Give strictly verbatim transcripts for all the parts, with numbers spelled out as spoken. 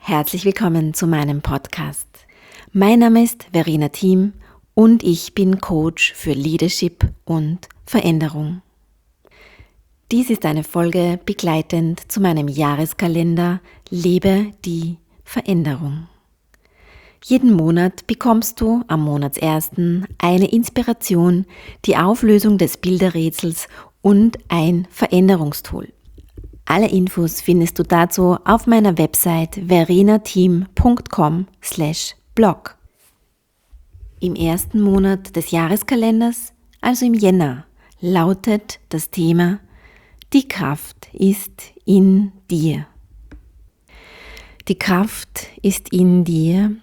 Herzlich willkommen zu meinem Podcast. Mein Name ist Verena Thiem und ich bin Coach für Leadership und Veränderung. Dies ist eine Folge begleitend zu meinem Jahreskalender Lebe die Veränderung. Jeden Monat bekommst du am Monatsersten eine Inspiration, die Auflösung des Bilderrätsels und ein Veränderungstool. Alle Infos findest du dazu auf meiner Website verenathiem punkt com slash blog. Im ersten Monat des Jahreskalenders, also im Jänner, lautet das Thema Die Kraft ist in dir. Die Kraft ist in dir.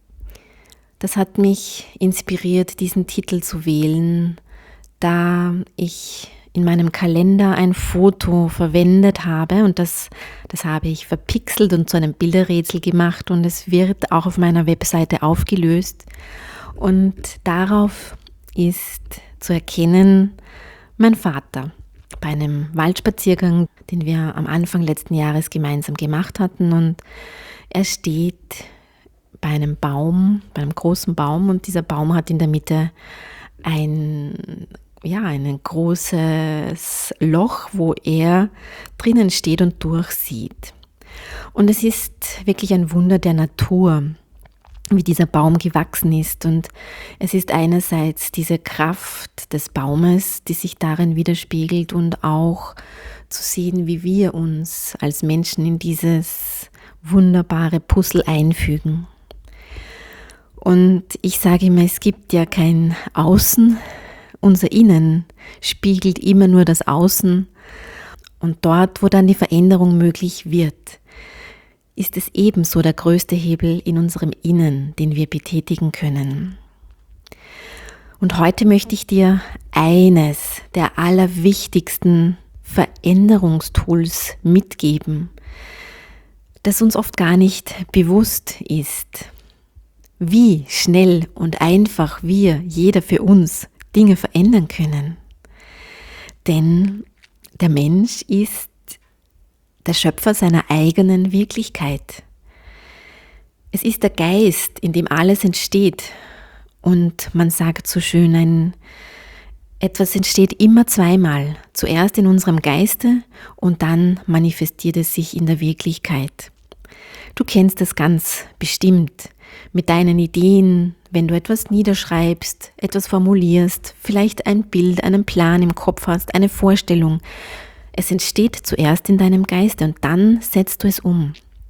Das hat mich inspiriert, diesen Titel zu wählen, da ich in meinem Kalender ein Foto verwendet habe und das, das habe ich verpixelt und zu einem Bilderrätsel gemacht und es wird auch auf meiner Webseite aufgelöst und darauf ist zu erkennen mein Vater bei einem Waldspaziergang, den wir am Anfang letzten Jahres gemeinsam gemacht hatten und er steht bei einem Baum, bei einem großen Baum und dieser Baum hat in der Mitte ein ja, ein großes Loch, wo er drinnen steht und durchsieht. Und es ist wirklich ein Wunder der Natur, wie dieser Baum gewachsen ist. Und es ist einerseits diese Kraft des Baumes, die sich darin widerspiegelt und auch zu sehen, wie wir uns als Menschen in dieses wunderbare Puzzle einfügen. Und ich sage immer, es gibt ja kein Außen, unser Innen spiegelt immer nur das Außen und dort, wo dann die Veränderung möglich wird, ist es ebenso der größte Hebel in unserem Innen, den wir betätigen können. Und heute möchte ich dir eines der allerwichtigsten Veränderungstools mitgeben, das uns oft gar nicht bewusst ist, wie schnell und einfach wir, jeder für uns, Dinge verändern können. Denn der Mensch ist der Schöpfer seiner eigenen Wirklichkeit. Es ist der Geist, in dem alles entsteht. Und man sagt so schön, ein, etwas entsteht immer zweimal. Zuerst in unserem Geiste und dann manifestiert es sich in der Wirklichkeit. Du kennst das ganz bestimmt mit deinen Ideen, wenn du etwas niederschreibst, etwas formulierst, vielleicht ein Bild, einen Plan im Kopf hast, eine Vorstellung. Es entsteht zuerst in deinem Geiste und dann setzt du es um.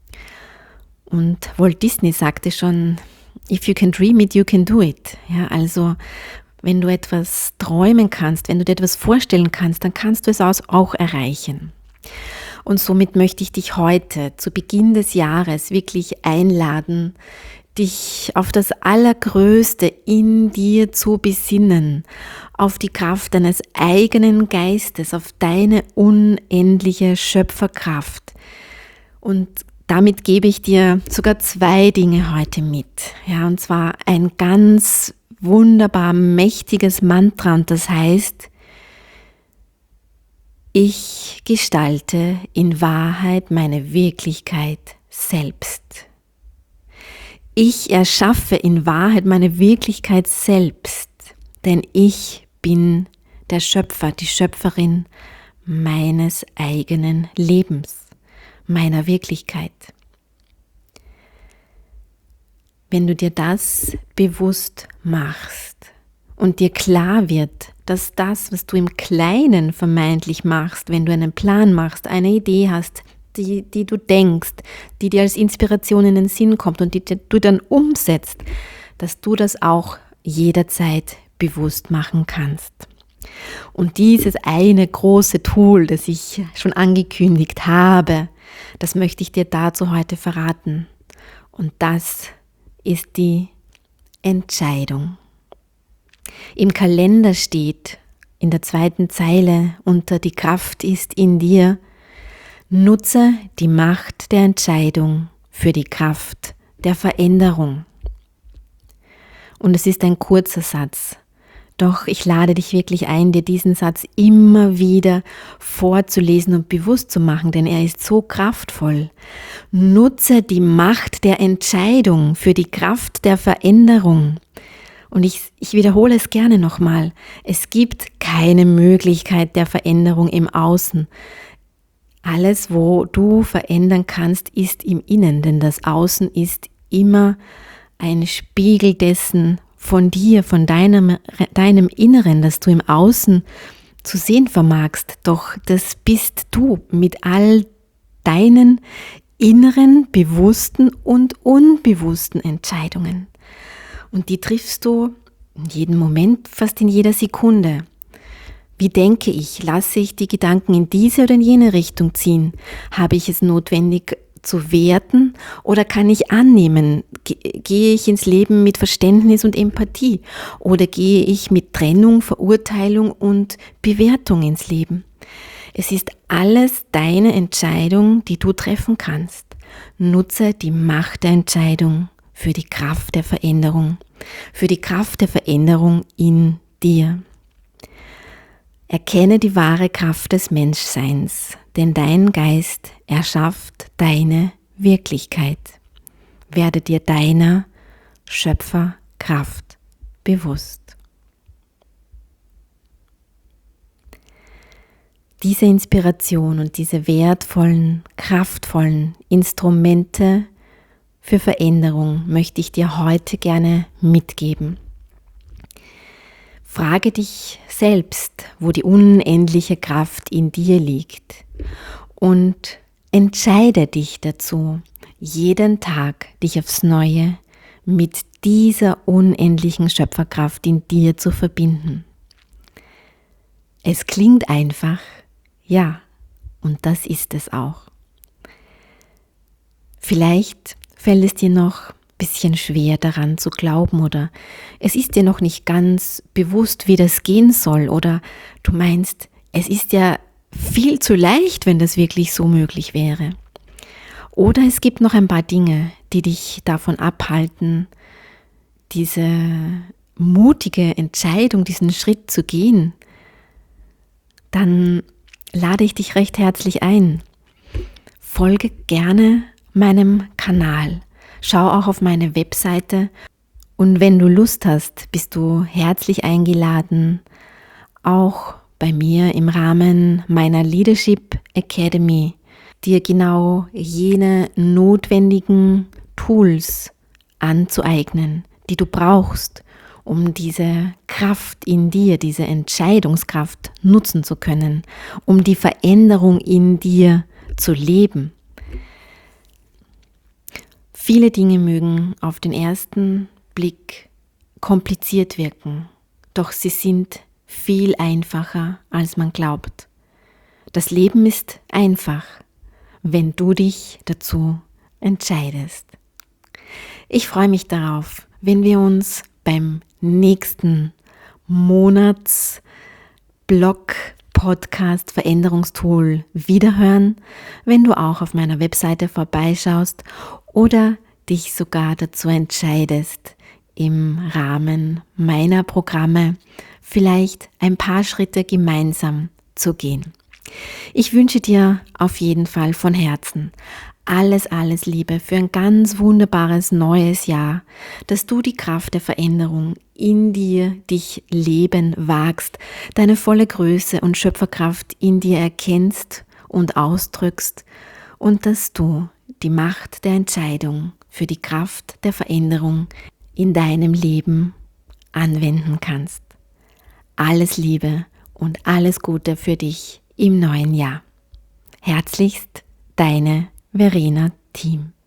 Und Walt Disney sagte schon, if you can dream it, you can do it. Ja, also wenn du etwas träumen kannst, wenn du dir etwas vorstellen kannst, dann kannst du es auch erreichen. Und somit möchte ich dich heute zu Beginn des Jahres wirklich einladen, dich auf das Allergrößte in dir zu besinnen, auf die Kraft deines eigenen Geistes, auf deine unendliche Schöpferkraft. Und damit gebe ich dir sogar zwei Dinge heute mit. Ja, und zwar ein ganz wunderbar mächtiges Mantra und das heißt, ich gestalte in Wahrheit meine Wirklichkeit selbst. Ich erschaffe in Wahrheit meine Wirklichkeit selbst, denn ich bin der Schöpfer, die Schöpferin meines eigenen Lebens, meiner Wirklichkeit. Wenn du dir das bewusst machst und dir klar wird, dass das, was du im Kleinen vermeintlich machst, wenn du einen Plan machst, eine Idee hast, Die, die du denkst, die dir als Inspiration in den Sinn kommt und die du dann umsetzt, dass du das auch jederzeit bewusst machen kannst. Und dieses eine große Tool, das ich schon angekündigt habe, das möchte ich dir dazu heute verraten. Und das ist die Entscheidung. Im Kalender steht in der zweiten Zeile unter Die Kraft ist in dir, nutze die Macht der Entscheidung für die Kraft der Veränderung. Und es ist ein kurzer Satz. Doch ich lade dich wirklich ein, dir diesen Satz immer wieder vorzulesen und bewusst zu machen, denn er ist so kraftvoll. Nutze die Macht der Entscheidung für die Kraft der Veränderung. Und ich, ich wiederhole es gerne nochmal. Es gibt keine Möglichkeit der Veränderung im Außen. Alles, wo du verändern kannst, ist im Innen, denn das Außen ist immer ein Spiegel dessen, von dir, von deinem, deinem Inneren, das du im Außen zu sehen vermagst. Doch das bist du mit all deinen inneren, bewussten und unbewussten Entscheidungen. Und die triffst du in jedem Moment, fast in jeder Sekunde. Wie denke ich? Lasse ich die Gedanken in diese oder in jene Richtung ziehen? Habe ich es notwendig zu werten oder kann ich annehmen? Gehe ich ins Leben mit Verständnis und Empathie oder gehe ich mit Trennung, Verurteilung und Bewertung ins Leben? Es ist alles deine Entscheidung, die du treffen kannst. Nutze die Macht der Entscheidung für die Kraft der Veränderung, für die Kraft der Veränderung in dir. Erkenne die wahre Kraft des Menschseins, denn dein Geist erschafft deine Wirklichkeit. Werde dir deiner Schöpferkraft bewusst. Diese Inspiration und diese wertvollen, kraftvollen Instrumente für Veränderung möchte ich dir heute gerne mitgeben. Frage dich selbst, wo die unendliche Kraft in dir liegt und entscheide dich dazu, jeden Tag dich aufs Neue mit dieser unendlichen Schöpferkraft in dir zu verbinden. Es klingt einfach, ja, und das ist es auch. Vielleicht fällt es dir noch ein bisschen schwer daran zu glauben oder es ist dir noch nicht ganz bewusst, wie das gehen soll oder du meinst, es ist ja viel zu leicht, wenn das wirklich so möglich wäre. Oder es gibt noch ein paar Dinge, die dich davon abhalten, diese mutige Entscheidung, diesen Schritt zu gehen. Dann lade ich dich recht herzlich ein. Folge gerne meinem Kanal. Schau auch auf meine Webseite und wenn du Lust hast, bist du herzlich eingeladen, auch bei mir im Rahmen meiner Leadership Academy dir genau jene notwendigen Tools anzueignen, die du brauchst, um diese Kraft in dir, diese Entscheidungskraft nutzen zu können, um die Veränderung in dir zu leben. Viele Dinge mögen auf den ersten Blick kompliziert wirken, doch sie sind viel einfacher, als man glaubt. Das Leben ist einfach, wenn du dich dazu entscheidest. Ich freue mich darauf, wenn wir uns beim nächsten Monatsblock Podcast Veränderungstool wiederhören, wenn du auch auf meiner Webseite vorbeischaust oder dich sogar dazu entscheidest, im Rahmen meiner Programme vielleicht ein paar Schritte gemeinsam zu gehen. Ich wünsche dir auf jeden Fall von Herzen alles, alles Liebe für ein ganz wunderbares neues Jahr, dass du die Kraft der Veränderung in dir dich leben wagst, deine volle Größe und Schöpferkraft in dir erkennst und ausdrückst und dass du die Macht der Entscheidung für die Kraft der Veränderung in deinem Leben anwenden kannst. Alles Liebe und alles Gute für dich im neuen Jahr. Herzlichst, deine Verena Thiem.